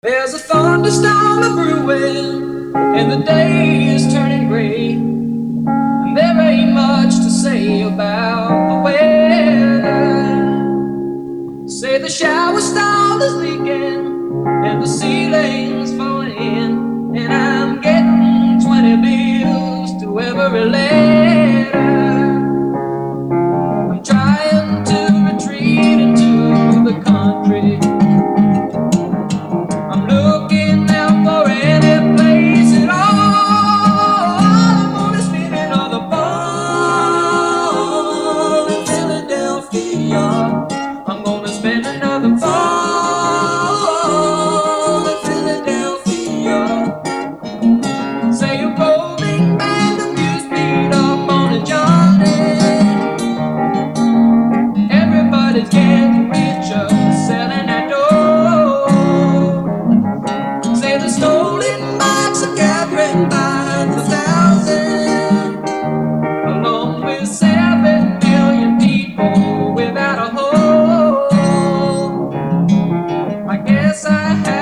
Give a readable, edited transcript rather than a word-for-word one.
There's a thunderstorm a brewing, and the day is turning gray. And there ain't much to say about the weather. Say the shower stall is leaking, and the ceiling's falling in, and I'm getting 20 bills to every letter. I'm trying to retreat into the country. I'm looking out for any place at all. I'm gonna spend another fall in Philadelphia. I'm gonna spend another fall in Philadelphia. Say a rolling band of blues beat up on a Johnny. Everybody's getting richer, selling that dough. Say the stolen bikes are gathering by the thousand, along with 7 million people without a home. I guess I have